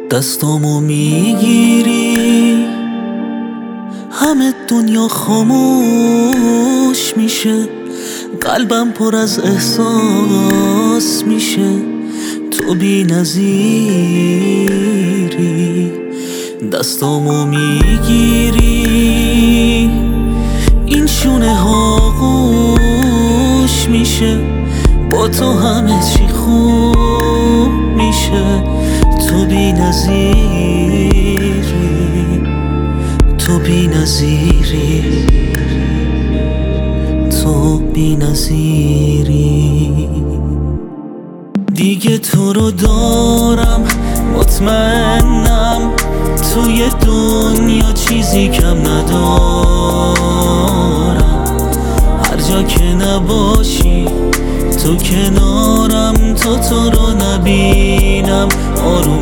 دستامو میگیری همه دنیا خاموش میشه، قلبم پر از احساس میشه. تو بی نظیری، دستامو میگیری این شونه ها گوش میشه، با تو همه چی خوب میشه. تو بی نظیری، تو بی نظیری، تو بی نظیری. دیگه تو رو دارم، مطمئنم توی دنیا چیزی کم ندارم. هر جا که نباشی تو کنارم، تو رو نبینم آروم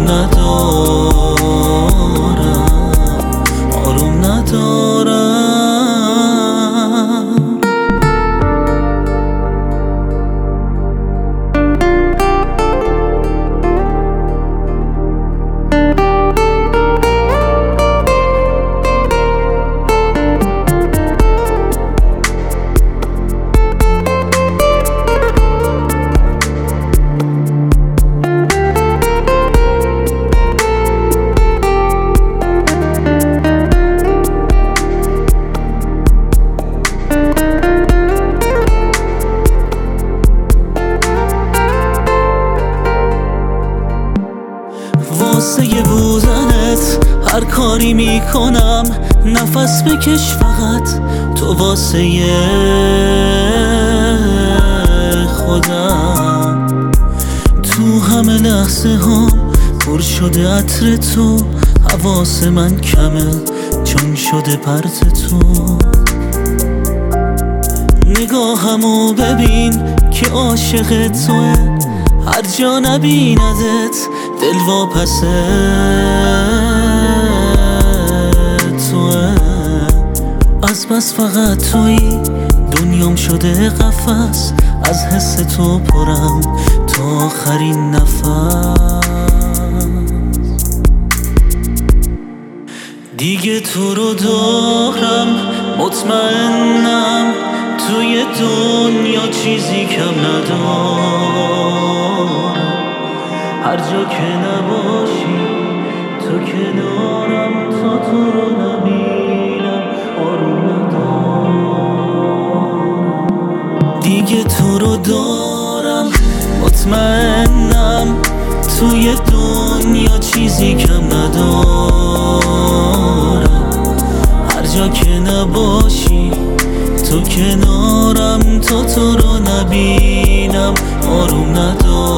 ندارم، آروم ندارم. واسه یه بودنت هر کاری میکنم، نفس بکش فقط تو واسه خودم. تو همه لحظه هم پر شده عطر تو، حواس من کمه چون شده پرت تو. نگاهمو ببین که عاشق توه، هر جا نبیندت دل واپس توه. از بس فقط تویی دنیام شده قفس، از حس تو پرم تا آخرین نفس. دیگه تو رو دارم، مطمئنم توی دنیا چیزی کم ندارم. هر جا که نباشی تو کنارم، تو رو نبینم آروم ندارم. دیگه تو رو دارم، مطمئنم توی دنیا چیزی کم ندارم. هر جا که نباشی تو کنارم، تو رو نبینم آروم ندارم.